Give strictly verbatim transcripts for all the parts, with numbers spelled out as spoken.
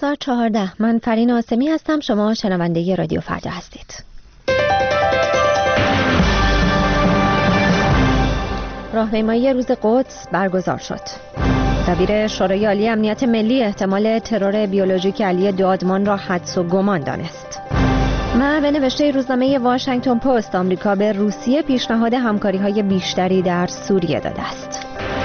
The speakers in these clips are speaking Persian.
ساعت چهارده. من فرین آسمی هستم. شما شنونده رادیو فردا هستید. راهپیمایی روز قدس برگزار شد. دبیر شورای عالی امنیت ملی احتمال ترور بیولوژیک علی دادمان را حدس و گمان دانست. و به نوشته روزنامه واشنگتن پست، آمریکا به روسیه پیشنهاد همکاری‌های بیشتری در سوریه داده است.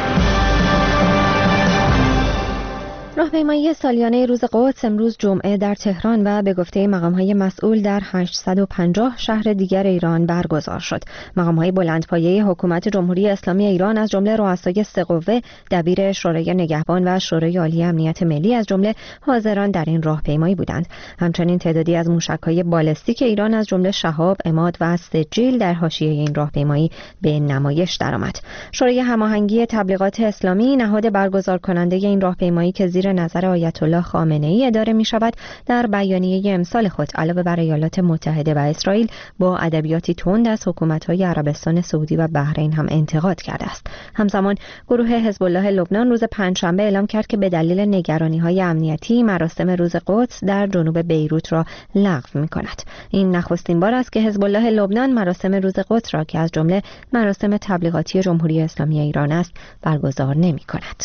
راهپیمایی سالیانه روز قدس امروز جمعه در تهران و به گفته مقام‌های مسئول در هشتصد و پنجاه شهر دیگر ایران برگزار شد. مقام‌های بلندپایه حکومت جمهوری اسلامی ایران از جمله رؤسای سه قوه، دبیر شورای نگهبان و شورای عالی امنیت ملی از جمله حاضران در این راهپیمایی بودند. همچنین تعدادی از موشک‌های بالستیک ایران از جمله شهاب، عماد و سجیل در حاشیه این راهپیمایی به نمایش درآمد. شورای هماهنگی تبلیغات اسلامی، نهاد برگزار کننده این راهپیمایی که زیر نظر آیت الله خامنه‌ای اداره می شود، در بیانیه امسال خود علاوه بر ایالات متحده و اسرائیل با ادبیاتی تند از حکومت‌های عربستان سعودی و بحرین هم انتقاد کرده است. همزمان گروه حزب الله لبنان روز پنجشنبه اعلام کرد که به دلیل نگرانی‌های امنیتی مراسم روز قدس در جنوب بیروت را لغو می‌کند. این نخستین بار است که حزب الله لبنان مراسم روز قدس را که از جمله مراسم تبلیغاتی جمهوری اسلامی ایران است برگزار نمی‌کند.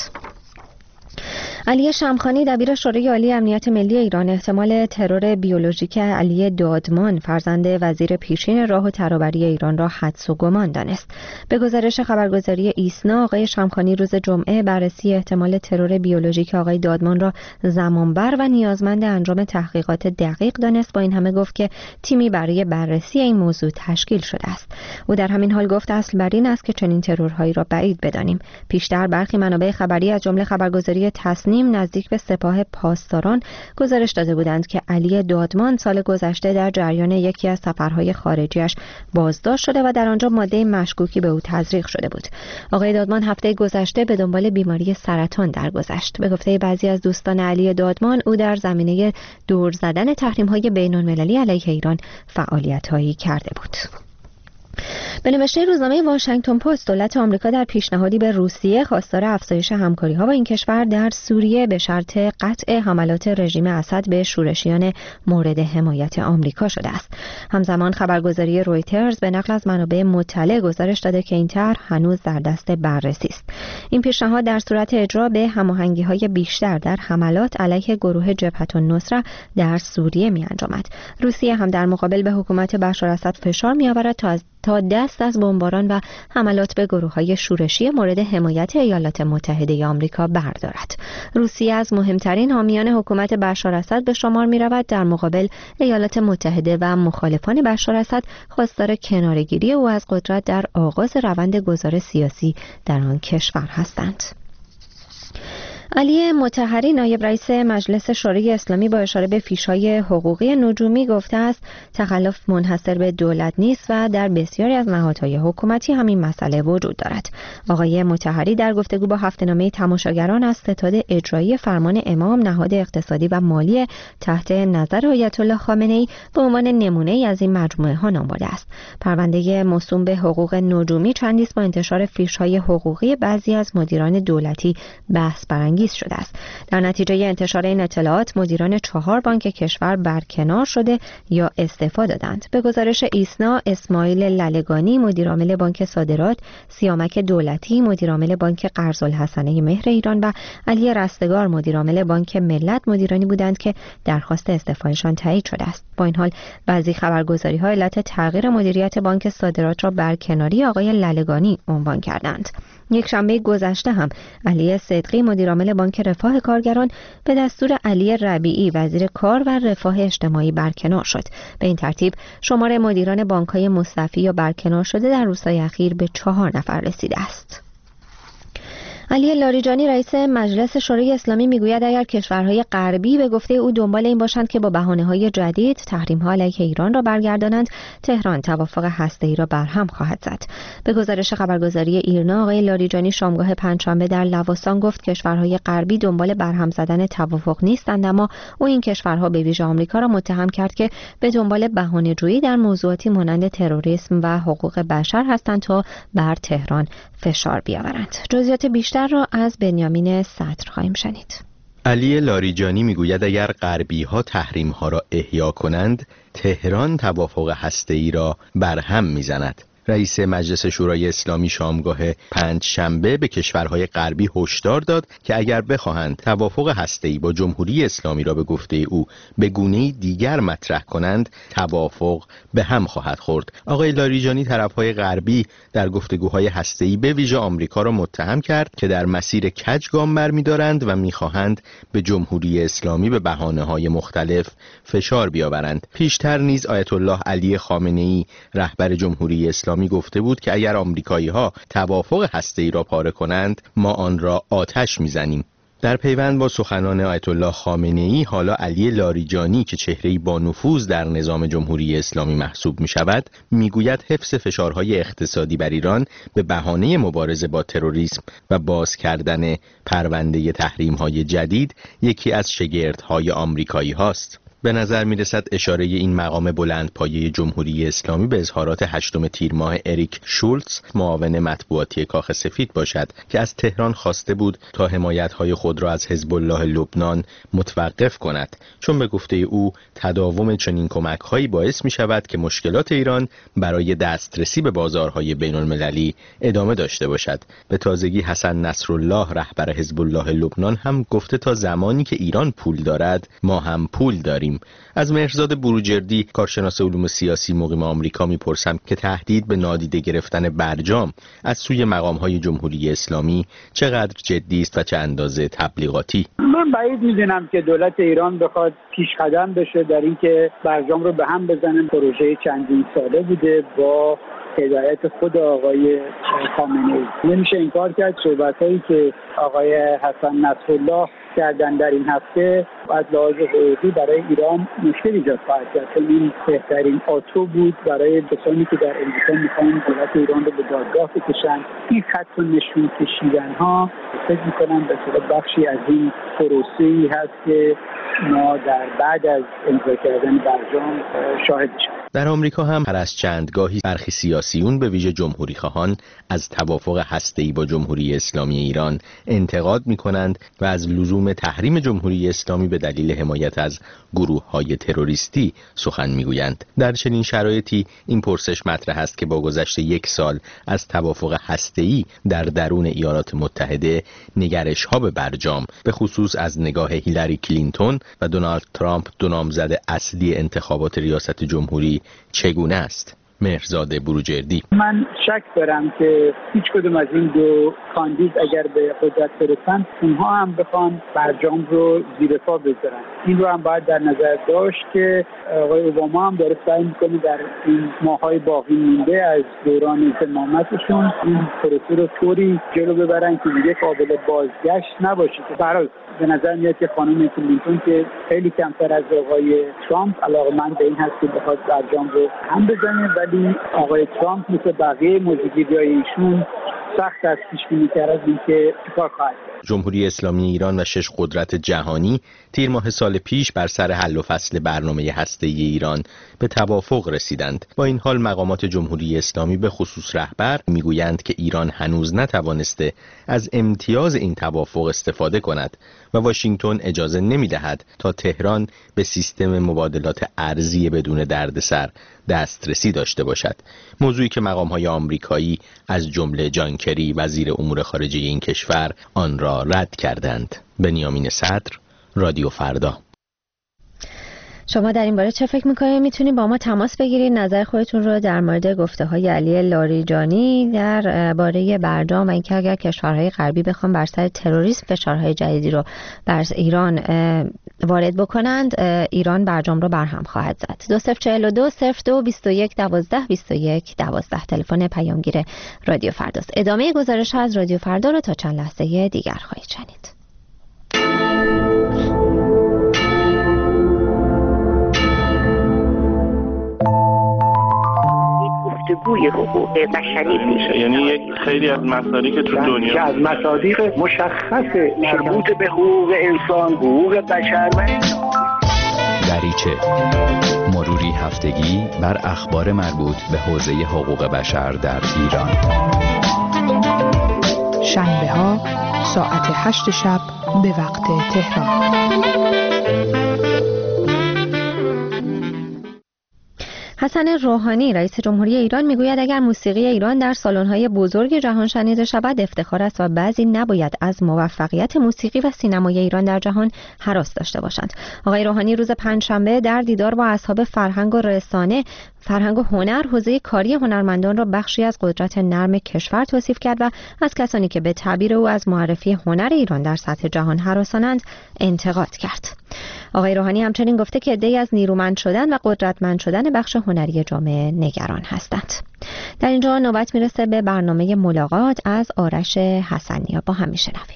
علی شمخانی، دبیر شورای عالی امنیت ملی ایران، احتمال ترور بیولوژیک علی دادمان فرزند وزیر پیشین راه و ترابری ایران را حدس و گمان دانست. به گزارش خبرگزاری ایسنا، آقای شمخانی روز جمعه بررسی احتمال ترور بیولوژیک آقای دادمان را زمانبر و نیازمند انجام تحقیقات دقیق دانست. با این همه گفت که تیمی برای بررسی این موضوع تشکیل شده است. او در همین حال گفت اصل بر این است که چنین ترورهایی را بعید بدانیم. پیشتر برخی منابع خبری از جمله خبرگزاری تصنیم نزدیک به سپاه پاسداران گزارش داده بودند که علی دادمان سال گذشته در جریان یکی از سفرهای خارجیش بازداشت شده و در آنجا ماده مشکوکی به او تزریق شده بود. آقای دادمان هفته گذشته به دنبال بیماری سرطان درگذشت. به گفته بعضی از دوستان علی دادمان، او در زمینه دور زدن تحریم‌های بین‌المللی علیه ایران فعالیت‌هایی کرده بود. به نوشته روزنامه واشنگتن پست، دولت آمریکا در پیشنهادی به روسیه خواستار افزایش همکاری‌ها با این کشور در سوریه به شرط قطع حملات رژیم اسد به شورشیان مورد حمایت آمریکا شده است. همزمان خبرگزاری رویترز به نقل از منابع مطلع گزارش داده که این طرح هنوز در دست بررسی است. این پیشنهاد در صورت اجرا به هماهنگی‌های بیشتر در حملات علیه گروه جبهة النصره در سوریه می‌انجامد. روسیه هم در مقابل به حکومت بشار اسد فشار می‌آورد تا از تا دست از بمباران و حملات به گروه‌های شورشی مورد حمایت ایالات متحده آمریکا بردارد. روسیه از مهمترین حامیان حکومت بشار اسد به شمار می‌رود. در مقابل ایالات متحده و مخالفان بشار اسد خواستار کناره‌گیری او از قدرت در آغاز روند گذار سیاسی در آن کشور هستند. علی مطهری، نایب رئیس مجلس شورای اسلامی، با اشاره به فیش‌های حقوقی نجومی گفته است تخلف منحصر به دولت نیست و در بسیاری از نهادهای حکومتی همین مسئله وجود دارد. آقای مطهری در گفتگو با هفته‌نامه تماشاگران از ستاد اجرایی فرمان امام، نهاد اقتصادی و مالی تحت نظر آیت الله خامنه‌ای، به عنوان نمونه‌ای از این مجموعه ها نام برده است. پرونده موسوم به حقوق نجومی چندی است با انتشار فیش‌های حقوقی بعضی از مدیران دولتی بحث برانگیز شده است. در نتیجه انتشار این اطلاعات مدیران چهار بانک کشور برکنار شده یا استعفا دادند. به گزارش ایسنا، اسماعیل للگانی مدیرعامل بانک صادرات، سیامک دولتی مدیرعامل بانک قرض‌الحسنه مهر ایران و علی رستگار مدیرعامل بانک ملت مدیرانی بودند که درخواست استعفایشان تایید شده است. با این حال بعضی خبرگزاری‌ها علت تغییر مدیریت بانک صادرات را برکناری آقای للگانی عنوان کردند. یک شنبه گذشته هم علی صدقی مدیرعامل بانک رفاه کارگران به دستور علی ربیعی وزیر کار و رفاه اجتماعی برکنار شد. به این ترتیب شمار مدیران بانک‌های مستعفی یا برکنار شده در روزهای اخیر به چهار نفر رسیده است. علی لاریجانی، رئیس مجلس شورای اسلامی، میگوید اگر کشورهای غربی به گفته او دنبال این باشند که با بهانه‌های جدید تحریم‌ها علیه ایران را برگردانند، تهران توافق هسته‌ای را برهم خواهد زد. به گزارش خبرگزاری ایرنا، آقای لاریجانی شامگاه پنجشنبه در لواسان گفت کشورهای غربی دنبال برهم زدن توافق نیستند، اما او این کشورها به ویژه آمریکا را متهم کرد که به دنبال بهانه‌جویی در موضوعاتی مانند تروریسم و حقوق بشر هستند تا بر تهران فشار بیاورند. جزئیات بیشتر را از بنیامین صدر خواهیم شنید. علی لاریجانی میگوید اگر غربی‌ها تحریم‌ها را احیا کنند، تهران توافق هسته‌ای را برهم می‌زند. رئیس مجلس شورای اسلامی شامگاه پنج شنبه به کشورهای غربی هشدار داد که اگر بخواهند توافق هسته‌ای با جمهوری اسلامی را به گفته او به گونه‌ای دیگر مطرح کنند، توافق به هم خواهد خورد. آقای لاریجانی طرفهای غربی در گفتگوهای هسته‌ای به ویژه آمریکا را متهم کرد که در مسیر کج گام برمی‌دارند و می‌خواهند به جمهوری اسلامی به بهانه‌های مختلف فشار بیاورند. پیشتر نیز آیت الله علی خامنه‌ای رهبر جمهوری اسلامی می گفته بود که اگر آمریکایی‌ها توافق هسته‌ای را پاره کنند، ما آن را آتش می‌زنیم. در پیوند با سخنان آیت الله خامنه‌ای، حالا علی لاریجانی که چهره‌ای با نفوذ در نظام جمهوری اسلامی محسوب می‌شود، میگوید حفظ فشارهای اقتصادی بر ایران به بهانه مبارزه با تروریسم و باز کردن پرونده تحریم‌های جدید یکی از شگردهای آمریکایی هاست. به نظر می رسد اشاره این مقام بلندپایه جمهوری اسلامی به اظهارات هشتم تیر ماه اریک شولتز، معاون مطبوعاتی کاخ سفید باشد که از تهران خواسته بود تا حمایت‌های خود را از حزب الله لبنان متوقف کند، چون به گفته او تداوم چنین کمک‌هایی باعث می شود که مشکلات ایران برای دسترسی به بازارهای بین‌المللی ادامه داشته باشد. به تازگی حسن نصرالله رهبر حزب الله لبنان هم گفته تا زمانی که ایران پول دارد ما هم پول داریم. از مهرزاد بروجردی، کارشناس علوم سیاسی مقیم آمریکا میپرسم که تهدید به نادیده گرفتن برجام از سوی مقام‌های جمهوری اسلامی چقدر جدی است و چه اندازه تبلیغاتی. من بعید می‌دونم که دولت ایران بخواد پیش قدم بشه در اینکه برجام رو به هم بزنه. پروژه چندین ساله بوده با هدایت خود آقای خامنه‌ای. نمیشه انکار کرد صحبتایی که آقای حسن نصرالله کردن در این هفته از لحاظ حقوقی برای ایران مشکل ایجاد خواهد کرد. این بهترین آتو بود برای کسانی که در امریکا میخوان دولت ایران رو به دادگاه بکشن. این خط و نشون کشیدن ها فکر میکنم به صورت بخشی از این پروسه‌ای هست که ما در بعد از امضا کردن برجام شاهد شدیم. در آمریکا هم هر از چندگاهی برخی سیاسیون به ویژه جمهوری خواهان از توافق هسته‌ای با جمهوری اسلامی ایران انتقاد می‌کنند و از لزوم تحریم جمهوری اسلامی به دلیل حمایت از گروه‌های تروریستی سخن می‌گویند. در چنین شرایطی این پرسش مطرح است که با گذشت یک سال از توافق هسته‌ای در درون ایالات متحده، نگرش‌ها به برجام به خصوص از نگاه هیلاری کلینتون و دونالد ترامپ دو نامزد اصلی انتخابات ریاست جمهوری چگونه است؟ مهرزاد بروجردی: من شک دارم که هیچ کدوم از این دو کاندید اگر به قدرت برسن اونها هم بخوان برجام رو زیر پا بذارن. این رو هم باید در نظر داشت که آقای اوباما هم داره سعی میکنه در این ماهای باقی مونده از دوران زمامتشون این پروسه رو طوری جلو ببرن که دیگه قابل بازگشت نباشه. که برای به نظر میاد که خانم کلینتون که خیلی کمتر از آقای ترامپ علاقه‌مند به این هست که بخواد برجام رو هم بزنه، ولی آقای ترامپ مثل بقیه موضوعگیری‌های ایشون سخت از پیش بینی کردن اینکه چیکار خواهد کرد. جمهوری اسلامی ایران و شش قدرت جهانی تیر ماه سال پیش بر سر حل و فصل برنامه هسته‌ای ایران به توافق رسیدند. با این حال مقامات جمهوری اسلامی به خصوص رهبر میگویند که ایران هنوز نتوانسته از امتیاز این توافق استفاده کند و واشنگتن اجازه نمیدهد تا تهران به سیستم مبادلات ارزی بدون دردسر دسترسی داشته باشد. موضوعی که مقام‌های آمریکایی از جمله جان کری وزیر امور خارجه این کشور آن را رد کردند. بنیامین صدر، رادیو فردا. شما در این باره چه فکر میکنید؟ میتونید با ما تماس بگیرید، نظر خودتون رو در مورد گفته های علی لاریجانی در باره برجام و اینکه اگر کشورهای غربی بخوان بر سر تروریسم فشارهای جدیدی رو بر ایران وارد بکنند، ایران برجام رو برهم خواهد زد. دو صفر چهل و دو صفر دو بیست و یک دوازده بیست و یک دوازده تلفن پیامگیر رادیو فرداست. ادامه گزارش از رادیو فردا رو تا چند لحظه دیگر خواهید شنید. گفتگوی حقوق بشری میشه، یعنی یک خیلی از مسائلی که تو دنیا که از مصادیق مشخص مربوط به حقوق انسان، حقوق بشر و دریچه مروری هفتگی بر اخبار مربوط به حوزه حقوق بشر در ایران. شنبه ها ساعت هشت شب به وقت تهران. حسن روحانی رئیس جمهوری ایران میگوید اگر موسیقی ایران در سالن‌های بزرگ جهان شنیده شود افتخار است و بعضی نباید از موفقیت موسیقی و سینمای ایران در جهان هراس داشته باشند. آقای روحانی روز پنجشنبه در دیدار با اصحاب فرهنگ و رسانه فرهنگ و هنر حوزه کاری هنرمندان را بخشی از قدرت نرم کشور توصیف کرد و از کسانی که به تعبیر او از معرفی هنر ایران در سطح جهان هراسانند انتقاد کرد. آقای روحانی همچنین گفته که عده‌ای از نیرومند شدن و قدرتمند شدن بخش هنری جامعه نگران هستند. در اینجا نوبت میرسه به برنامه ملاقات از آرش حسنی. با هم میشنویم.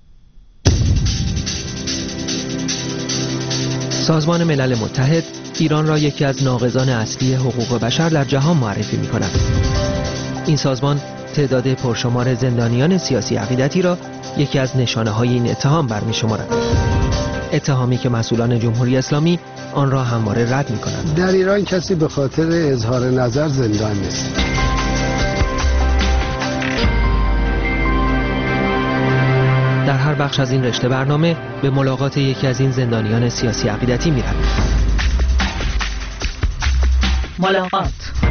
سازمان ملل متحد ایران را یکی از ناقضان اصلی حقوق بشر در جهان معرفی می کند. این سازمان تعداد پرشمار زندانیان سیاسی عقیدتی را یکی از نشانه های این اتهام برمی شمارد. اتهامی که مسئولان جمهوری اسلامی آن را همواره رد می کنند. در ایران کسی به خاطر اظهار نظر زندان نیست. در هر بخش از این رشته برنامه به ملاقات یکی از این زندانیان سیاسی عقیدتی می رویم. ملاقات.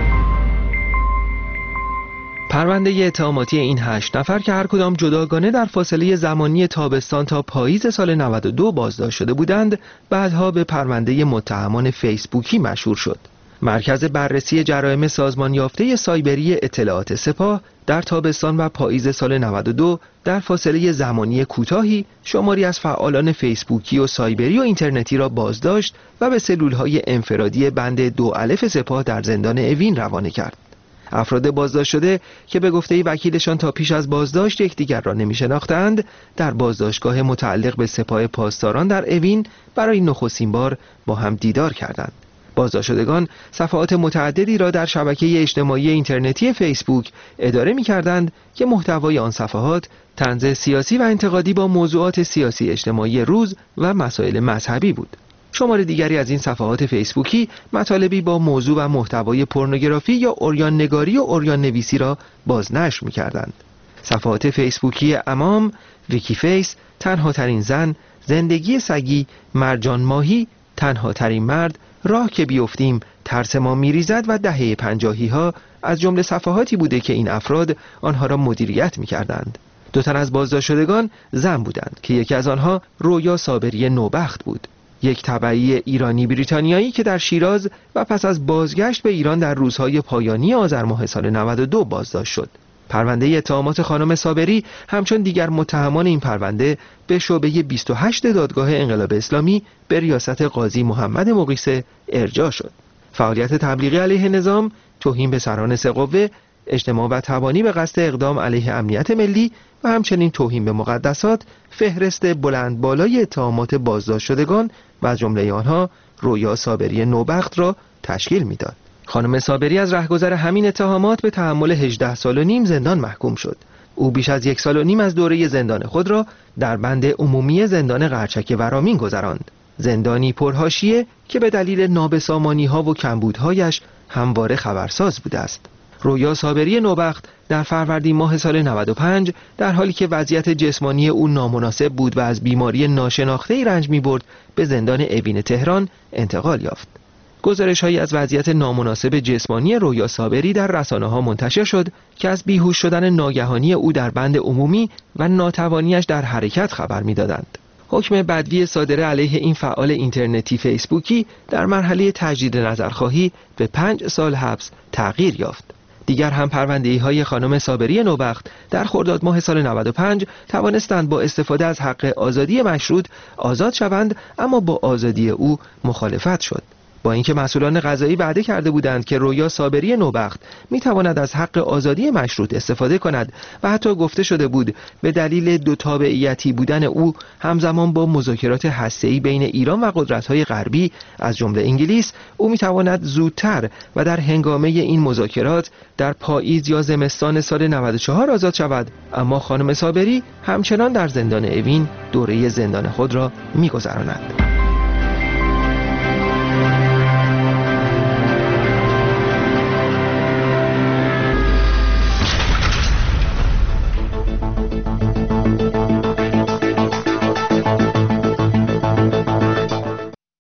پرونده اتهاماتی این هشت نفر که هر کدام جداگانه در فاصله زمانی تابستان تا پاییز سال نود و دو بازداشت شده بودند، بعدها به پرونده متهمان فیسبوکی مشهور شد. مرکز بررسی جرایم سازمان یافته سایبری اطلاعات سپاه در تابستان و پاییز سال نود و دو در فاصله زمانی کوتاهی شماری از فعالان فیسبوکی و سایبری و اینترنتی را بازداشت و به سلولهای انفرادی بند دو الف سپاه در زندان اوین روانه کرد. افراد بازداشت شده که به گفته وکیلشان تا پیش از بازداشت یکدیگر را نمی‌شناختند، در بازداشتگاه متعلق به سپاه پاسداران در اوین برای نخستین بار با هم دیدار کردند. بازداشت شدگان صفحات متعددی را در شبکه اجتماعی اینترنتی فیسبوک اداره می‌کردند که محتوای آن صفحات طنز سیاسی و انتقادی با موضوعات سیاسی اجتماعی روز و مسائل مذهبی بود. شمار دیگری از این صفحات فیسبوکی مطالبی با موضوع و محتوای پورنوگرافی یا عریان نگاری و عریان نویسی را بازنشر می‌کردند. صفحات فیسبوکی امام، ویکی فیس، تنها ترین زن، زندگی سگی، مرجان ماهی، تنها ترین مرد، راه که بیفتیم، ترس ما میریزد و دهه پنجاهی ها از جمله صفحاتی بوده که این افراد آنها را مدیریت می‌کردند. دو تن از بازداشت شدگان زن بودند که یکی از آنها رویا صابری نوبخت بود، یک تبعی ایرانی بریتانیایی که در شیراز و پس از بازگشت به ایران در روزهای پایانی آذر ماه سال نود و دو بازداشت شد. پرونده اتهامات خانم صابری همچون دیگر متهمان این پرونده به شعبه بیست و هشت دادگاه انقلاب اسلامی به ریاست قاضی محمد مقیسه ارجاع شد. فعالیت تبلیغی علیه نظام، توهین به سران سه قوه، اجتماع و تبانی به قصد اقدام علیه امنیت ملی و همچنین توهین به مقدسات فهرست بلند بالای اتهامات بازداشت شدگان و از جمله آنها رویا صابری نوبخت را تشکیل میداد. خانم صابری از رهگذر همین اتهامات به تحمل هجده سال و نیم زندان محکوم شد. او بیش از یک سال و نیم از دوره زندان خود را در بند عمومی زندان قرچک ورامین گذراند. زندانی پرحاشیه که به دلیل نابسامانی‌ها و کمبودهایش همواره خبرساز بوده است. رویا صابری نوبخت در فروردین ماه سال نود و پنج در حالی که وضعیت جسمانی او نامناسب بود و از بیماری ناشناخته‌ای رنج می‌برد به زندان اوین تهران انتقال یافت. گزارش‌هایی از وضعیت نامناسب جسمانی رویا صابری در رسانه‌ها منتشر شد که از بیهوش شدن ناگهانی او در بند عمومی و ناتوانیش در حرکت خبر می‌دادند. حکم بدوی صادره علیه این فعال اینترنتی فیسبوکی در مرحله تجدید نظرخواهی به پنج سال حبس تغییر یافت. دیگر هم پرونده‌های خانم صابری نوبخت در خرداد ماه سال نود و پنج توانستند با استفاده از حق آزادی مشروط آزاد شوند، اما با آزادی او مخالفت شد. با اینکه مسئولان قضایی وعده کرده بودند که رویا صابری نوبخت میتواند از حق آزادی مشروط استفاده کند و حتی گفته شده بود به دلیل دو تابعیتی بودن او همزمان با مذاکرات هسته‌ای بین ایران و قدرت‌های غربی از جمله انگلیس او میتواند زودتر و در هنگامه این مذاکرات در پاییز یا زمستان سال نود و چهار آزاد شود، اما خانم صابری همچنان در زندان اوین دوره زندان خود را میگذراند.